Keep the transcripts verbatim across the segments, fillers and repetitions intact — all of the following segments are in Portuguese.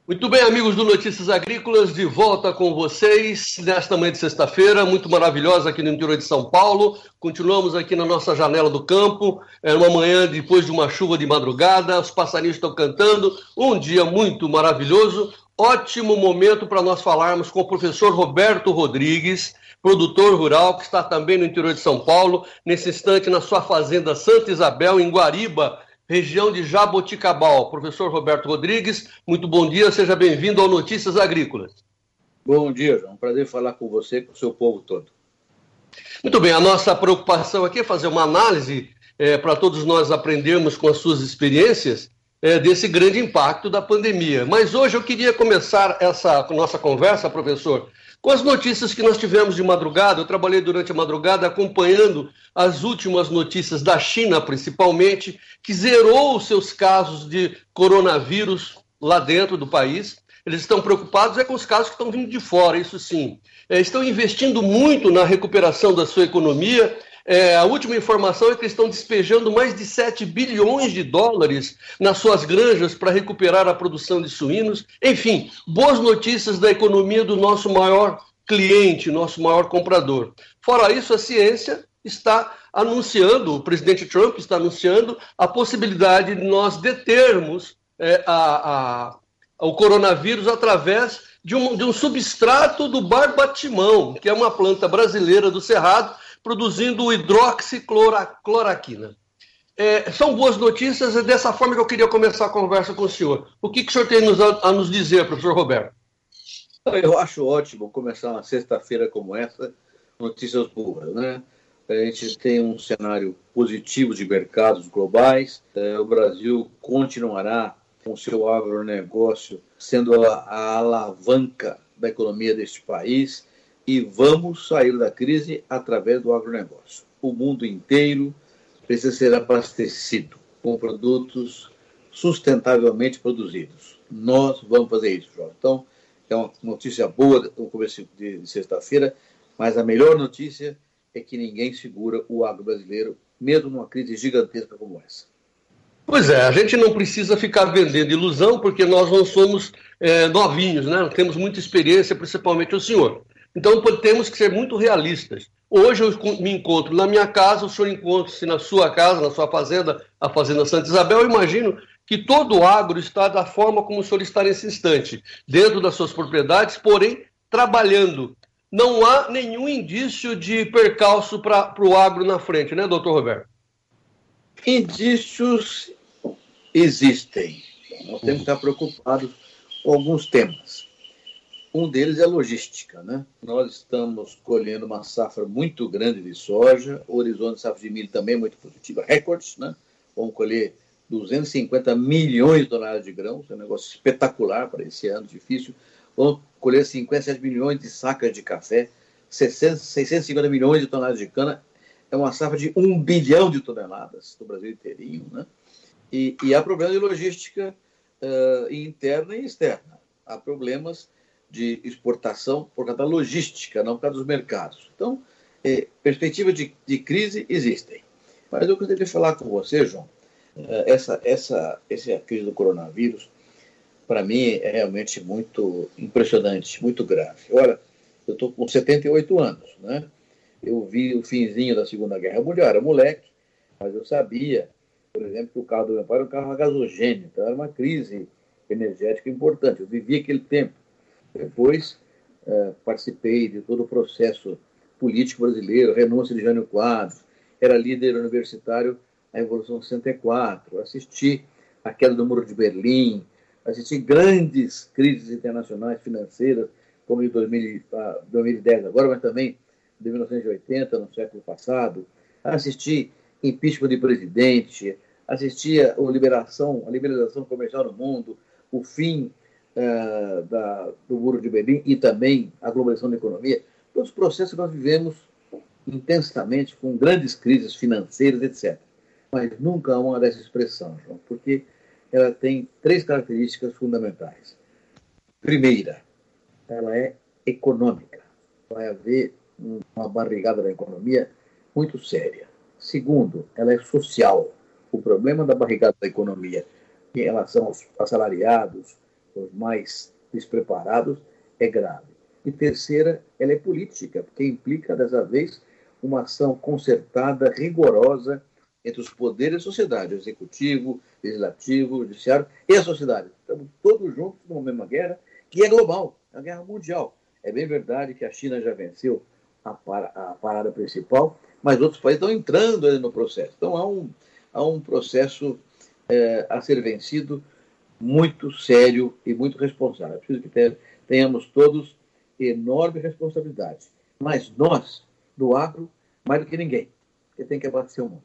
Muito bem, amigos do Notícias Agrícolas, de volta com vocês nesta manhã de sexta-feira, muito maravilhosa aqui no interior de São Paulo. Continuamos aqui na nossa janela do campo, é uma manhã depois de uma chuva de madrugada, os passarinhos estão cantando, um dia muito maravilhoso, ótimo momento para nós falarmos com o professor Roberto Rodrigues, produtor rural, que está também no interior de São Paulo, nesse instante na sua fazenda Santa Isabel, em Guariba, região de Jaboticabal. Professor Roberto Rodrigues, muito bom dia, seja bem-vindo ao Notícias Agrícolas. Bom dia, João. Prazer falar com você e com o seu povo todo. Muito bem, a nossa preocupação aqui é fazer uma análise é, para todos nós aprendermos com as suas experiências é, desse grande impacto da pandemia. Mas hoje eu queria começar essa nossa conversa, professor, com as notícias que nós tivemos de madrugada. Eu trabalhei durante a madrugada acompanhando as últimas notícias da China, principalmente, que zerou os seus casos de coronavírus lá dentro do país. Eles estão preocupados é com os casos que estão vindo de fora, isso sim. É, estão investindo muito na recuperação da sua economia. É, a última informação é que eles estão despejando mais de sete bilhões de dólares nas suas granjas para recuperar a produção de suínos. Enfim, boas notícias da economia do nosso maior cliente, nosso maior comprador. Fora isso, a ciência está anunciando, o presidente Trump está anunciando a possibilidade de nós determos é, a, a, o coronavírus através de um, de um substrato do barbatimão, que é uma planta brasileira do Cerrado, produzindo hidroxicloroquina. É, são boas notícias, é dessa forma que eu queria começar a conversa com o senhor. O que, que o senhor tem nos, a, a nos dizer, professor Roberto? Eu acho ótimo começar uma sexta-feira como essa, notícias boas, né? A gente tem um cenário positivo de mercados globais, é, o Brasil continuará com o seu agronegócio sendo a, a alavanca da economia deste país, e vamos sair da crise através do agronegócio. O mundo inteiro precisa ser abastecido com produtos sustentavelmente produzidos. Nós vamos fazer isso, João. Então, é uma notícia boa no começo de sexta-feira, mas a melhor notícia é que ninguém segura o agro brasileiro, mesmo numa crise gigantesca como essa. Pois é, a gente não precisa ficar vendendo ilusão, porque nós não somos é, novinhos, né? Temos muita experiência, principalmente o senhor. Então, temos que ser muito realistas. Hoje eu me encontro na minha casa, o senhor encontra-se na sua casa, na sua fazenda, a Fazenda Santa Isabel. Eu imagino que todo o agro está da forma como o senhor está nesse instante, dentro das suas propriedades, porém trabalhando. Não há nenhum indício de percalço para o agro na frente, né, doutor Roberto? Indícios existem. Nós temos que estar preocupados com alguns temas. Um deles é a logística, né? Nós estamos colhendo uma safra muito grande de soja, o horizonte de safra de milho também é muito positivo, recordes, né? Vamos colher duzentos e cinquenta milhões de toneladas de grãos, é um negócio espetacular para esse ano difícil. Vamos colher cinquenta e sete milhões de sacas de café, seiscentos e cinquenta milhões de toneladas de cana, é uma safra de um bilhão de toneladas do Brasil inteirinho, né? E, e há problemas de logística uh, interna e externa. Há problemas de exportação por causa da logística, não por causa dos mercados. Então, eh, perspectivas de, de crise existem. Mas eu gostaria de falar com você, João, eh, essa, essa, essa crise do coronavírus, para mim, é realmente muito impressionante, muito grave. Olha, eu estou com setenta e oito anos, né? Eu vi o finzinho da Segunda Guerra Mundial, era moleque, mas eu sabia, por exemplo, que o carro do meu pai era um carro a gasogênio, então era uma crise energética importante. Eu vivi aquele tempo. Depois, eh, participei de todo o processo político brasileiro, renúncia de Jânio Quadros, era líder universitário na Revolução de sessenta e quatro, assisti a queda do Muro de Berlim, assisti grandes crises internacionais financeiras, como de dois mil, ah, dois mil e dez agora, mas também de mil novecentos e oitenta, no século passado, assisti impeachment de presidente, assisti a liberação, a liberalização comercial no mundo, o fim Uh, da, do Muro de Berlim e também a globalização da economia, todos os processos que nós vivemos intensamente, com grandes crises financeiras, etcétera. Mas nunca há uma dessa expressão, João, porque ela tem três características fundamentais. Primeira, ela é econômica. Vai haver uma barrigada da economia muito séria. Segundo, ela é social. O problema da barrigada da economia em relação aos assalariados, os mais despreparados, é grave. E terceira, ela é política, porque implica, dessa vez, uma ação concertada, rigorosa, entre os poderes da sociedade, o executivo, legislativo, judiciário e a sociedade. Estamos todos juntos numa mesma guerra, que é global, é uma guerra mundial. É bem verdade que a China já venceu a, par a parada principal, mas outros países estão entrando ali no processo. Então, há um, há um processo é, a ser vencido muito sério e muito responsável. É preciso que tenhamos todos enorme responsabilidade. Mas nós, do agro, mais do que ninguém, que tem que abastecer o mundo.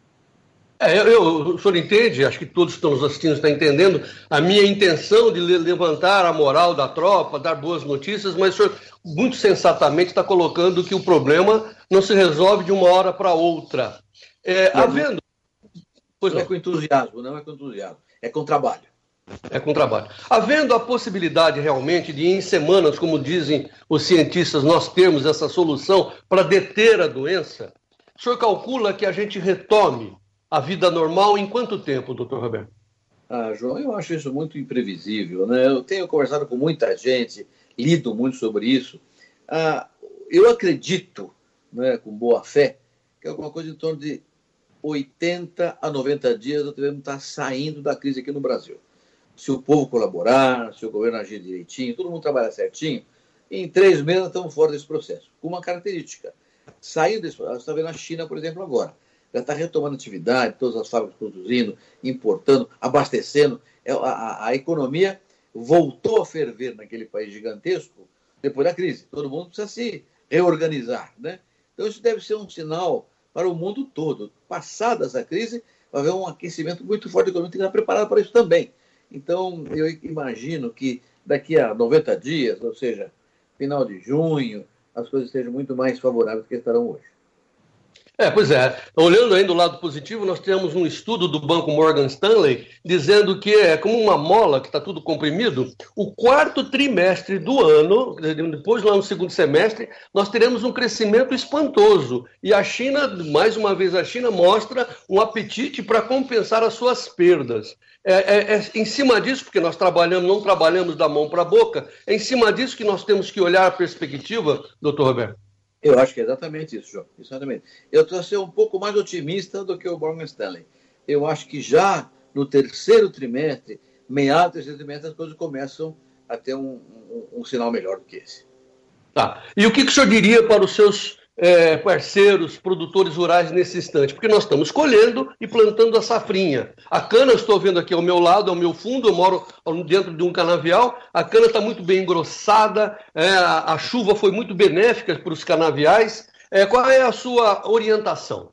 É, eu, eu, o senhor entende, acho que todos que estão nos assistindo estão entendendo a minha intenção de levantar a moral da tropa, dar boas notícias, mas o senhor muito sensatamente está colocando que o problema não se resolve de uma hora para outra. É, havendo... Pois não é com entusiasmo, não é com entusiasmo, é com trabalho. É com trabalho. Havendo a possibilidade realmente de, em semanas, como dizem os cientistas, nós termos essa solução para deter a doença, o senhor calcula que a gente retome a vida normal em quanto tempo, doutor Roberto? Ah, João, eu acho isso muito imprevisível, né? Eu tenho conversado com muita gente, lido muito sobre isso. Ah, eu acredito, né, com boa fé, que alguma coisa em torno de oitenta a noventa dias nós devemos estar saindo da crise aqui no Brasil. Se o povo colaborar, se o governo agir direitinho, todo mundo trabalhar certinho, em três meses nós estamos fora desse processo. Com uma característica, saindo desse processo, você está vendo a China, por exemplo, agora. Já está retomando atividade, todas as fábricas produzindo, importando, abastecendo. A, a, a economia voltou a ferver naquele país gigantesco depois da crise. Todo mundo precisa se reorganizar, né? Então isso deve ser um sinal para o mundo todo. Passada essa crise, vai haver um aquecimento muito forte da economia, tem que estar preparado para isso também. Então eu imagino que daqui a noventa dias, ou seja, final de junho, as coisas sejam muito mais favoráveis do que estarão hoje. É, pois é. Olhando aí do lado positivo, nós temos um estudo do Banco Morgan Stanley dizendo que é como uma mola que está tudo comprimido. O quarto trimestre do ano, depois lá no segundo semestre, nós teremos um crescimento espantoso. E a China, mais uma vez a China, mostra um apetite para compensar as suas perdas. É, é, é em cima disso, porque nós trabalhamos, não trabalhamos da mão para a boca, é em cima disso que nós temos que olhar a perspectiva, doutor Roberto. Eu acho que é exatamente isso, João. Exatamente. Eu estou a ser um pouco mais otimista do que o Morgan Stanley. Eu acho que já no terceiro trimestre, meado do terceiro trimestre, as coisas começam a ter um, um, um sinal melhor do que esse. Tá. E o que, que o senhor diria para os seus é, parceiros, produtores rurais nesse instante? Porque nós estamos colhendo e plantando a safrinha. A cana, eu estou vendo aqui ao meu lado, ao meu fundo, eu moro dentro de um canavial, a cana está muito bem engrossada, é, a, a chuva foi muito benéfica para os canaviais. É, qual é a sua orientação?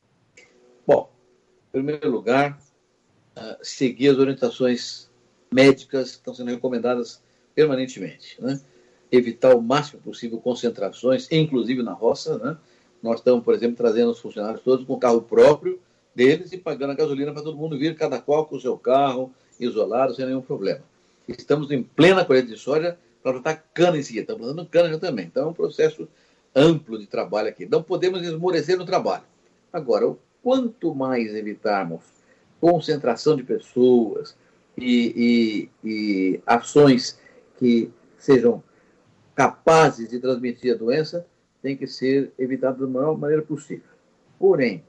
Bom, em primeiro lugar, uh, seguir as orientações médicas que estão sendo recomendadas permanentemente, né? Evitar o máximo possível concentrações, inclusive na roça, né? Nós estamos, por exemplo, trazendo os funcionários todos com carro próprio deles e pagando a gasolina para todo mundo vir, cada qual com o seu carro, isolado, sem nenhum problema. Estamos em plena colheita de soja para plantar cana em seguida. Estamos plantando cana já também. Então é um processo amplo de trabalho aqui. Não podemos esmorecer no trabalho. Agora, quanto mais evitarmos concentração de pessoas e, e, e ações que sejam capazes de transmitir a doença, tem que ser evitado da maior maneira possível. Porém,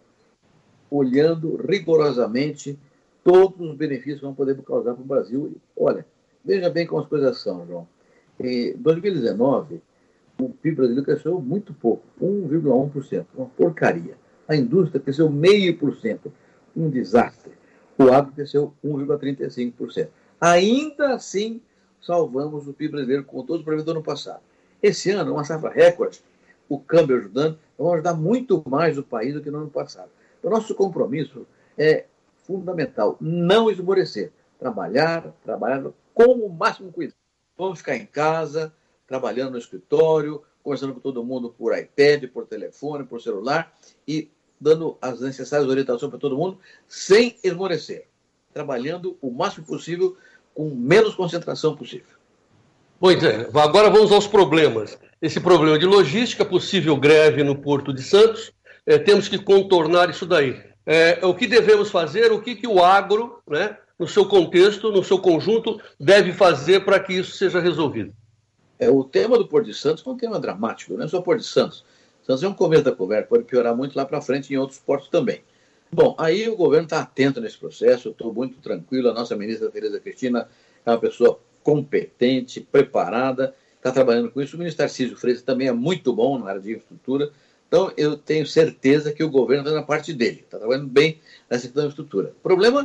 olhando rigorosamente todos os benefícios que vão poder causar para o Brasil. Olha, veja bem como as coisas são, João. Em dois mil e dezenove, o P I B brasileiro cresceu muito pouco, um vírgula um por cento, uma porcaria. A indústria cresceu zero vírgula cinco por cento, um desastre. O agro cresceu um vírgula trinta e cinco por cento. Ainda assim, salvamos o P I B brasileiro com todos os problemas do ano passado. Esse ano, uma safra recorde, o câmbio ajudando, vamos ajudar muito mais o país do que no ano passado. O nosso compromisso é fundamental, não esmorecer, trabalhar, trabalhar com o máximo cuidado. Vamos ficar em casa, trabalhando no escritório, conversando com todo mundo por iPad, por telefone, por celular e dando as necessárias orientações para todo mundo, sem esmorecer, trabalhando o máximo possível, com menos concentração possível. Pois é, agora vamos aos problemas. Esse problema de logística, possível greve no Porto de Santos, é, temos que contornar isso daí. É, o que devemos fazer, o que, que o agro, né, no seu contexto, no seu conjunto, deve fazer para que isso seja resolvido? É, o tema do Porto de Santos é um tema dramático, não é só Porto de Santos. Santos é um começo da conversa, pode piorar muito lá para frente em outros portos também. Bom, aí o governo está atento nesse processo, eu estou muito tranquilo, a nossa ministra Tereza Cristina é uma pessoa competente, preparada, está trabalhando com isso. O ministro Tarcísio Freitas também é muito bom na área de infraestrutura, então eu tenho certeza que o governo está na parte dele, está trabalhando bem nessa questão da infraestrutura. O problema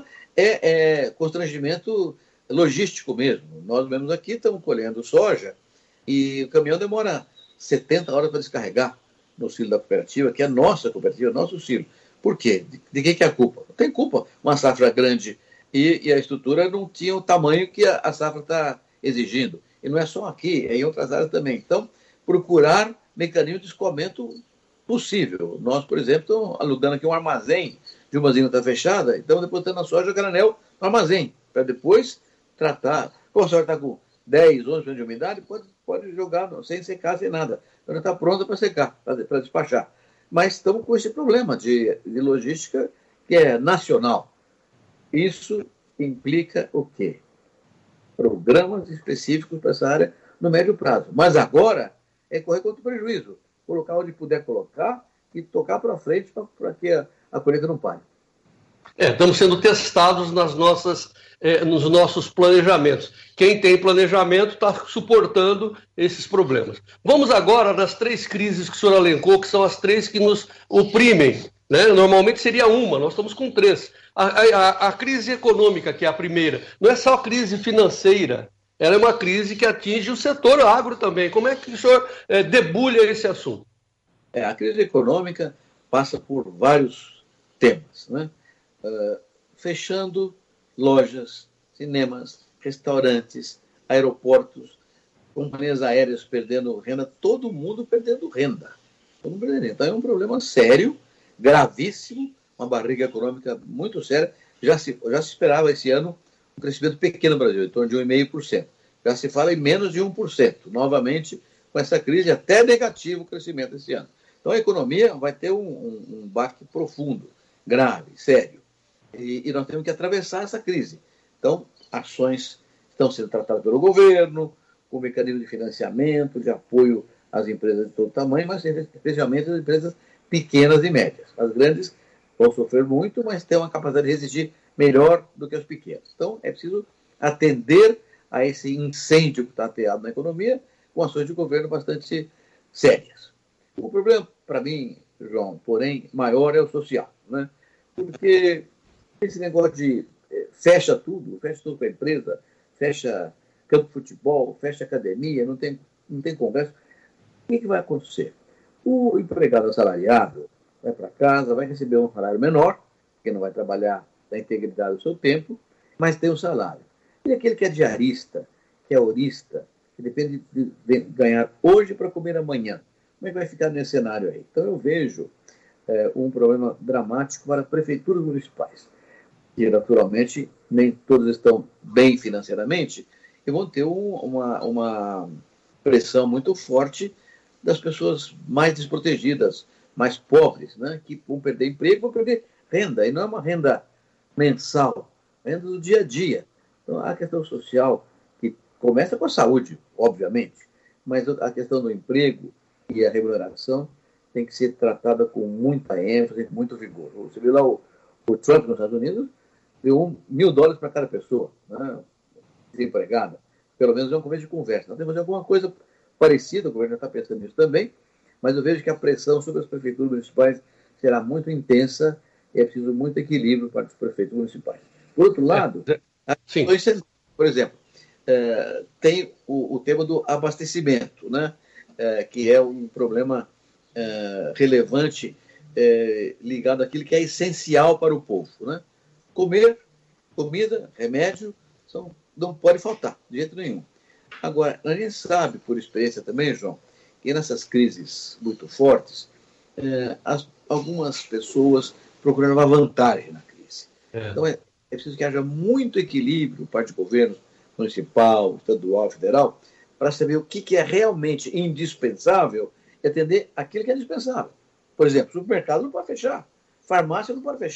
é, é constrangimento logístico mesmo. Nós mesmos aqui estamos colhendo soja e o caminhão demora setenta horas para descarregar no silo da cooperativa, que é nossa cooperativa, nosso silo. Por quê? De, de quem que é a culpa? Não tem culpa. Uma safra grande e, e a estrutura não tinha o tamanho que a, a safra está exigindo. E não é só aqui, é em outras áreas também. Então, procurar mecanismo de escoamento possível. Nós, por exemplo, estamos alugando aqui um armazém de uma usina que está fechada, e estamos depositando a soja granel no armazém, para depois tratar. Como a soja está com dez, onze por cento de umidade, pode, pode jogar sem secar, sem nada. Ela está pronta para secar, para despachar. Mas estamos com esse problema de, de logística que é nacional. Isso implica o quê? Programas específicos para essa área no médio prazo. Mas agora é correr contra o prejuízo. Colocar onde puder colocar e tocar para frente para que a, a colheita não pare. É, estamos sendo testados nas nossas, eh, nos nossos planejamentos. Quem tem planejamento está suportando esses problemas. Vamos agora nas três crises que o senhor elencou, que são as três que nos oprimem. Né? Normalmente seria uma, nós estamos com três. A, a, a crise econômica, que é a primeira, não é só crise financeira, ela é uma crise que atinge o setor agro também. Como é que o senhor eh, debulha esse assunto? É, a crise econômica passa por vários temas, né? Uh, fechando lojas, cinemas, restaurantes, aeroportos, companhias aéreas perdendo renda, todo mundo perdendo renda. Todo mundo perdendo renda. Então é um problema sério, gravíssimo, uma barriga econômica muito séria. Já se, já se esperava esse ano um crescimento pequeno no Brasil, em torno de um vírgula cinco por cento. Já se fala em menos de um por cento. Novamente, com essa crise, até negativo o crescimento esse ano. Então a economia vai ter um, um, um baque profundo, grave, sério. E, e nós temos que atravessar essa crise. Então, ações estão sendo tratadas pelo governo, com mecanismo de financiamento, de apoio às empresas de todo tamanho, mas especialmente as empresas pequenas e médias. As grandes vão sofrer muito, mas têm uma capacidade de resistir melhor do que as pequenas. Então, é preciso atender a esse incêndio que está ateado na economia com ações de governo bastante sérias. O problema, para mim, João, porém, maior é o social, né? Porque esse negócio de eh, fecha tudo, fecha tudo para a empresa, fecha campo de futebol, fecha academia, não tem, não tem congresso. O que, que vai acontecer? O empregado assalariado vai para casa, vai receber um salário menor, porque não vai trabalhar na integridade do seu tempo, mas tem um salário. E aquele que é diarista, que é horista, que depende de, de ganhar hoje para comer amanhã, como é que vai ficar nesse cenário aí? Então eu vejo é, um problema dramático para as prefeituras municipais, que naturalmente nem todas estão bem financeiramente, e vão ter um, uma, uma pressão muito forte das pessoas mais desprotegidas, mais pobres, né, que vão perder emprego, vão perder renda, e não é uma renda mensal, é renda do dia a dia. Então a questão social, que começa com a saúde, obviamente, mas a questão do emprego e a remuneração tem que ser tratada com muita ênfase, com muito vigor. Você viu lá o, o Trump nos Estados Unidos, deu um, mil dólares para cada pessoa, né, desempregada. Pelo menos é um começo de conversa. Nós temos que fazer alguma coisa parecida, o governo já está pensando nisso também, mas eu vejo que a pressão sobre as prefeituras municipais será muito intensa e é preciso muito equilíbrio para as prefeituras municipais. Por outro lado, Sim. por exemplo, é, tem o, o tema do abastecimento, né? É, que é um problema é, relevante é, ligado àquilo que é essencial para o povo, né? Comer, comida, remédio, são, não pode faltar, de jeito nenhum. Agora, a gente sabe, por experiência também, João, que nessas crises muito fortes, é, as, algumas pessoas procuram uma vantagem na crise. É. Então, é, é preciso que haja muito equilíbrio, parte do governo municipal, estadual, federal, para saber o que, que é realmente indispensável e atender aquilo que é indispensável. Por exemplo, supermercado não pode fechar, farmácia não pode fechar,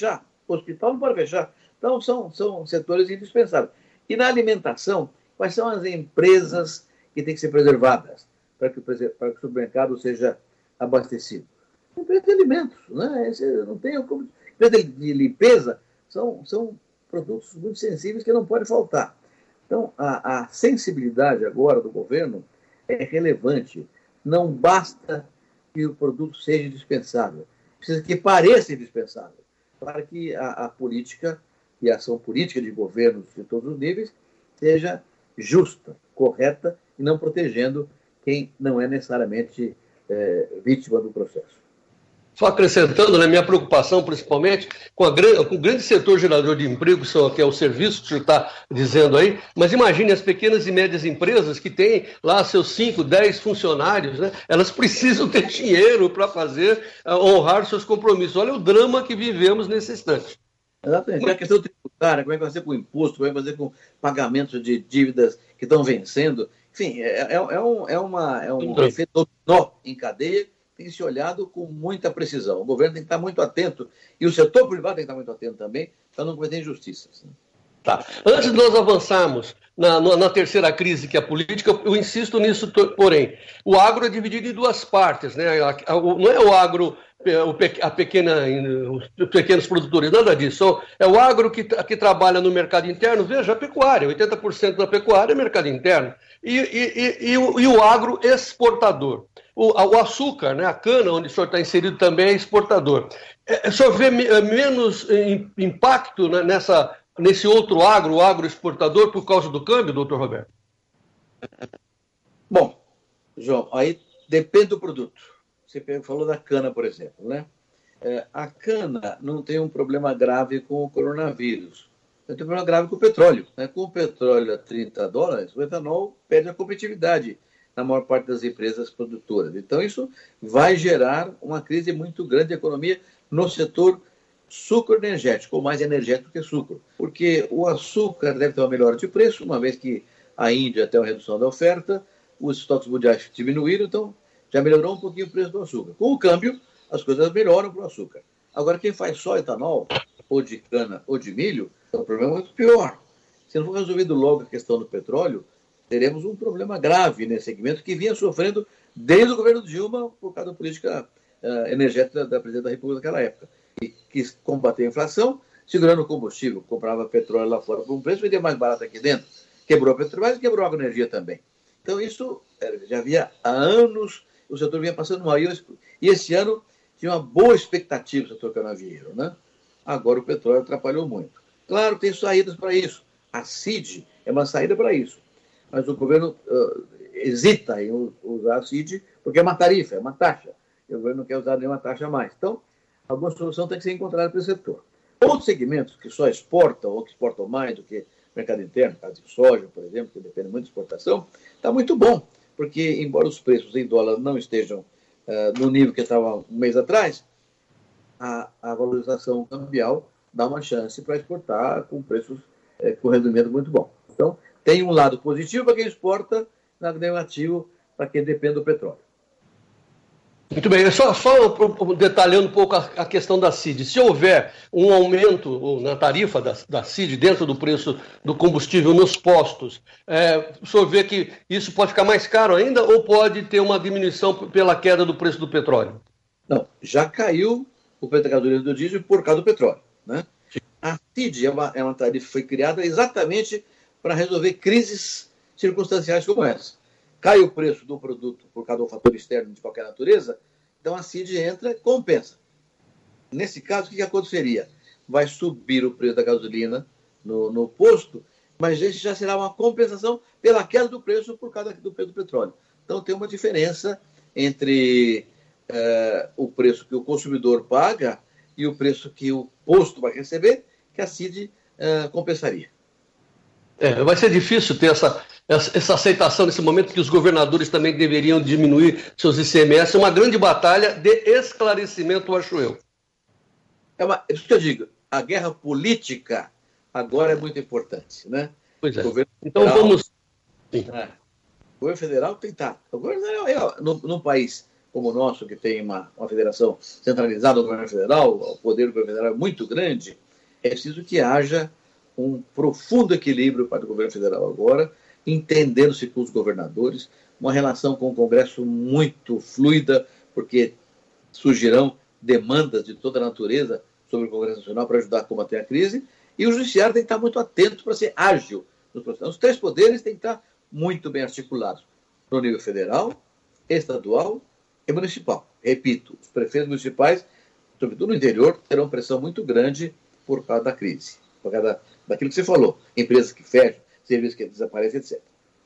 hospital não pode fechar. Então, são, são setores indispensáveis. E na alimentação, quais são as empresas que têm que ser preservadas para que, para que o supermercado seja abastecido? Empresa de alimentos, né? Esse não tem como... Empresa de limpeza são, são produtos muito sensíveis que não podem faltar. Então, a, a sensibilidade agora do governo é relevante. Não basta que o produto seja indispensável. Precisa que pareça indispensável para que a, a política e a ação política de governos de todos os níveis seja justa, correta e não protegendo quem não é necessariamente é, vítima do processo. Só acrescentando, né, minha preocupação principalmente com, a, com o grande setor gerador de emprego, que é o serviço que o senhor está dizendo aí, mas imagine as pequenas e médias empresas que têm lá seus cinco, dez funcionários, né, elas precisam ter dinheiro para fazer, uh, honrar seus compromissos. Olha o drama que vivemos nesse instante. Exatamente. A questão tributária, como é que vai fazer com o imposto, como é que vai fazer com pagamento de dívidas que estão vencendo. Enfim, é, é, é um, é uma, é um efeito dominó em cadeia, tem que ser olhado com muita precisão. O governo tem que estar muito atento, e o setor privado tem que estar muito atento também, para não cometer injustiças. Tá. Antes de nós avançarmos na, na terceira crise, que é a política, eu insisto nisso, porém. O agro é dividido em duas partes, né? Não é o agro, a pequena, os pequenos produtores, nada disso. É o agro que, que trabalha no mercado interno. Veja, a pecuária, oitenta por cento da pecuária é mercado interno. E, e, e, e, o, e o agro exportador. O, o açúcar, né, a cana, onde o senhor está inserido também, é exportador. É, o senhor vê menos impacto nessa, nesse outro agro, o agro exportador, por causa do câmbio, doutor Roberto? Bom, João, aí depende do produto. Você falou da cana, por exemplo, né? É, a cana não tem um problema grave com o coronavírus. Tem um problema grave com o petróleo. Né? Com o petróleo a trinta dólares, o etanol perde a competitividade na maior parte das empresas produtoras. Então, isso vai gerar uma crise muito grande de economia no setor sucro energético, ou mais energético que sucro. Porque o açúcar deve ter uma melhora de preço, uma vez que a Índia tem uma redução da oferta, os estoques mundiais diminuíram, então já melhorou um pouquinho o preço do açúcar. Com o câmbio, as coisas melhoram para o açúcar. Agora, quem faz só etanol, ou de cana, ou de milho, é um problema muito pior. Se não for resolvido logo a questão do petróleo, teremos um problema grave nesse segmento que vinha sofrendo desde o governo Dilma por causa da política uh, energética da presidente da República naquela época. E quis combater a inflação, segurando o combustível, comprava petróleo lá fora por um preço, vendia mais barato aqui dentro. Quebrou a Petrobras e quebrou a agroenergia também. Então isso já havia há anos, o setor vinha passando mal. E esse ano tinha uma boa expectativa do setor canavieiro, né? Agora o petróleo atrapalhou muito. Claro, tem saídas para isso. A C I D é uma saída para isso. Mas o governo uh, hesita em usar a C I D porque é uma tarifa, é uma taxa. E o governo não quer usar nenhuma taxa a mais. Então, alguma solução tem que ser encontrada para esse setor. Outros segmentos que só exportam ou que exportam mais do que o mercado interno, caso de soja, por exemplo, que depende muito de exportação, está muito bom, porque embora os preços em dólar não estejam uh, no nível que estava um mês atrás, a, a valorização cambial dá uma chance para exportar com preços uh, com rendimento muito bom. Então, tem um lado positivo para quem exporta, lado negativo para quem depende do petróleo. Muito bem, só, só detalhando um pouco a, a questão da C I D. Se houver um aumento na tarifa da, da C I D dentro do preço do combustível nos postos, é, o senhor vê que isso pode ficar mais caro ainda ou pode ter uma diminuição pela queda do preço do petróleo? Não, já caiu o preço da gasolina e do diesel por causa do petróleo, né? A C I D é uma, é uma tarifa que foi criada exatamente para resolver crises circunstanciais como essa. Cai o preço do produto por causa do fator externo de qualquer natureza, então a C I D entra e compensa. Nesse caso, o que aconteceria? Vai subir o preço da gasolina no, no posto, mas esse já será uma compensação pela queda do preço por causa do preço do petróleo. Então tem uma diferença entre eh, o preço que o consumidor paga e o preço que o posto vai receber, que a C I D eh, compensaria. É, vai ser difícil ter essa, essa aceitação nesse momento que os governadores também deveriam diminuir seus I C M S. É uma grande batalha de esclarecimento, acho eu. É, uma, é isso que eu digo. A guerra política agora é muito importante, né? Pois é. Governo então federal, vamos... Sim. É, o governo federal tem que estar. O governo federal, é, num, num país como o nosso, que tem uma, uma federação centralizada do governo federal, o poder do governo federal é muito grande, É preciso que haja um profundo equilíbrio para o governo federal agora, entendendo-se com os governadores, uma relação com o Congresso muito fluida, porque surgirão demandas de toda a natureza sobre o Congresso Nacional para ajudar a combater a crise, e o Judiciário tem que estar muito atento para ser ágil nos processos. Os três poderes têm que estar muito bem articulados no nível federal, estadual e municipal. Repito, os prefeitos municipais, sobretudo no interior, terão pressão muito grande por causa da crise, por causa da, daquilo que você falou, empresas que fecham, serviços que desaparecem, etcétera.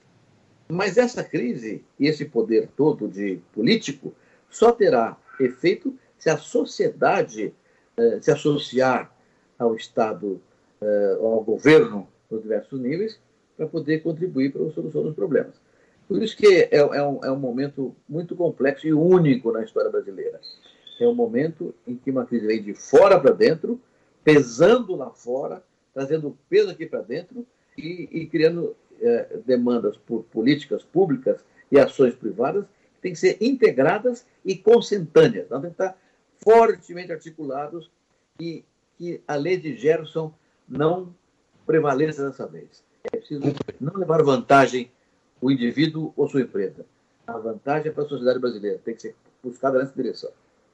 Mas essa crise e esse poder todo de político só terá efeito se a sociedade eh, se associar ao Estado, eh, ao governo, nos diversos níveis, para poder contribuir para a solução dos problemas. Por isso que é, é, um, é um momento muito complexo e único na história brasileira. É um momento em que uma crise vem de fora para dentro, pesando lá fora, trazendo peso aqui para dentro e, e criando eh, demandas por políticas públicas e ações privadas que têm que ser integradas e consentâneas. Nós temos que estar fortemente articulados e que a lei de Gerson não prevaleça dessa vez. É preciso não levar vantagem o indivíduo ou sua empresa. A vantagem é para a sociedade brasileira. Tem que ser buscada nessa direção.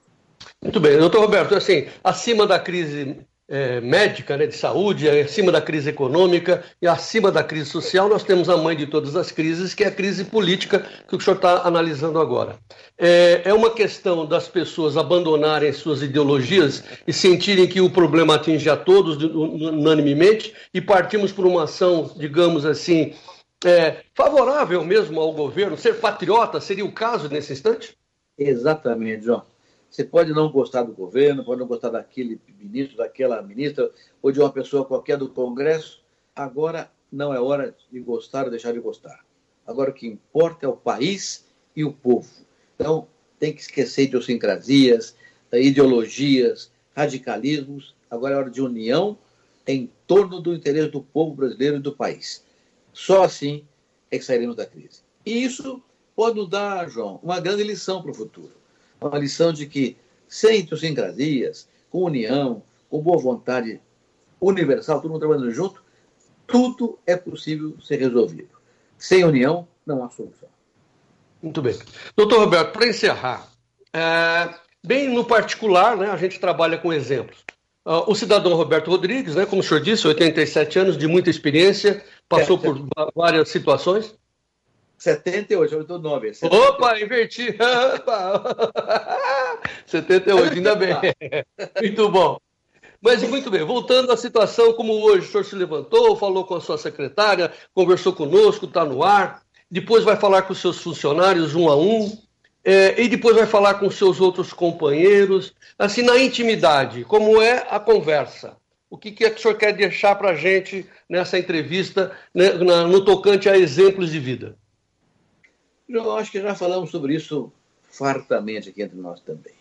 Muito bem. Doutor Roberto, assim, acima da crise é, médica, né, de saúde, acima da crise econômica e acima da crise social, nós temos a mãe de todas as crises, que é a crise política que o senhor está analisando agora. É, é uma questão das pessoas abandonarem suas ideologias e sentirem que o problema atinge a todos unanimemente e partimos por uma ação, digamos assim, é, favorável mesmo ao governo. Ser patriota seria o caso nesse instante? Exatamente, João. Você pode não gostar do governo, pode não gostar daquele ministro, daquela ministra, ou de uma pessoa qualquer do Congresso. Agora não é hora de gostar ou deixar de gostar. Agora o que importa é o país e o povo. Então tem que esquecer idiosincrasias, ideologias, radicalismos. Agora é hora de união em torno do interesse do povo brasileiro e do país. Só assim é que sairemos da crise. E isso pode nos dar, João, uma grande lição para o futuro. Uma lição de que, sem idiosincrasias, com união, com boa vontade universal, todo mundo trabalhando junto, tudo é possível ser resolvido. Sem união, não há solução. Muito bem. Doutor Roberto, para encerrar, é, bem no particular, né, a gente trabalha com exemplos. Uh, o cidadão Roberto Rodrigues, né, como o senhor disse, oitenta e sete anos, de muita experiência, passou é, é. por várias situações. setenta e oito, eu estou nove. Opa, inverti. setenta e oito, ainda bem. Muito bom. Mas muito bem, voltando à situação como hoje, o senhor se levantou, falou com a sua secretária, conversou conosco, está no ar, depois vai falar com os seus funcionários um a um, é, e depois vai falar com os seus outros companheiros, assim, na intimidade, como é a conversa. O que, que é que o senhor quer deixar para a gente nessa entrevista, né, na, no tocante a exemplos de vida? Eu acho que já falamos sobre isso fartamente aqui entre nós também.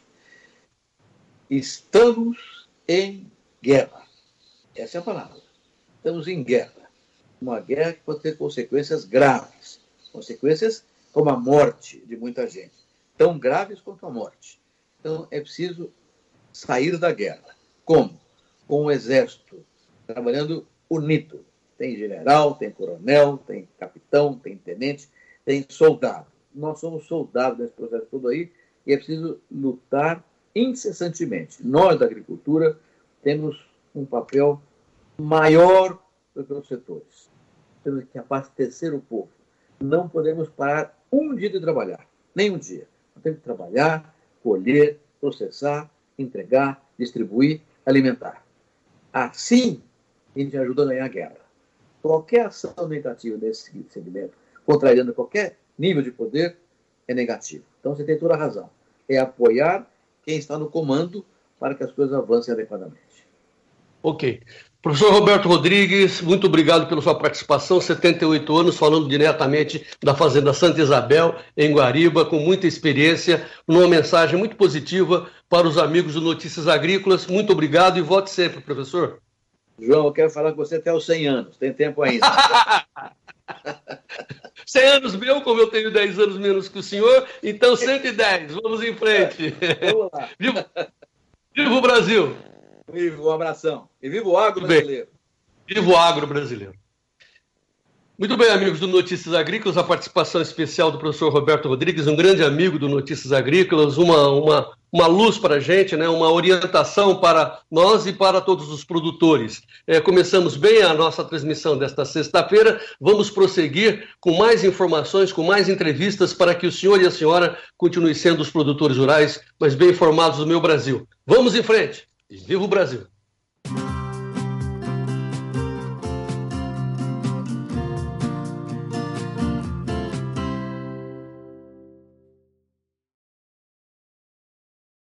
Estamos em guerra. Essa é a palavra. Estamos em guerra. Uma guerra que pode ter consequências graves. Consequências como a morte de muita gente. Tão graves quanto a morte. Então é preciso sair da guerra. Como? Com o exército trabalhando unido. Tem general, tem coronel, tem capitão, tem tenente, tem soldado. Nós somos soldados nesse processo todo aí e é preciso lutar incessantemente. Nós, da agricultura, temos um papel maior do que os setores. Temos que abastecer o povo. Não podemos parar um dia de trabalhar, nem um dia. Nós temos que trabalhar, colher, processar, entregar, distribuir, alimentar. Assim, a gente ajuda a ganhar a guerra. Qualquer ação negativa nesse segmento, contrariando qualquer nível de poder, é negativo. Então você tem toda a razão. É apoiar quem está no comando para que as coisas avancem adequadamente. Ok. Professor Roberto Rodrigues, muito obrigado pela sua participação, setenta e oito anos, falando diretamente da Fazenda Santa Isabel, em Guariba, com muita experiência, numa mensagem muito positiva para os amigos do Notícias Agrícolas. Muito obrigado e volte sempre, professor. João, eu quero falar com você até os cem anos, tem tempo ainda. cem anos meu, como eu tenho dez anos menos que o senhor, então cento e dez, vamos em frente. Vamos lá. Viva, viva o Brasil! Viva, um abração. E viva o agro brasileiro. Viva o agro brasileiro. Muito bem, amigos do Notícias Agrícolas, a participação especial do professor Roberto Rodrigues, um grande amigo do Notícias Agrícolas, uma, uma, uma luz para a gente, né? Uma orientação para nós e para todos os produtores. É, começamos bem a nossa transmissão desta sexta-feira, vamos prosseguir com mais informações, com mais entrevistas para que o senhor e a senhora continuem sendo os produtores rurais mais bem informados do meu Brasil. Vamos em frente e viva o Brasil!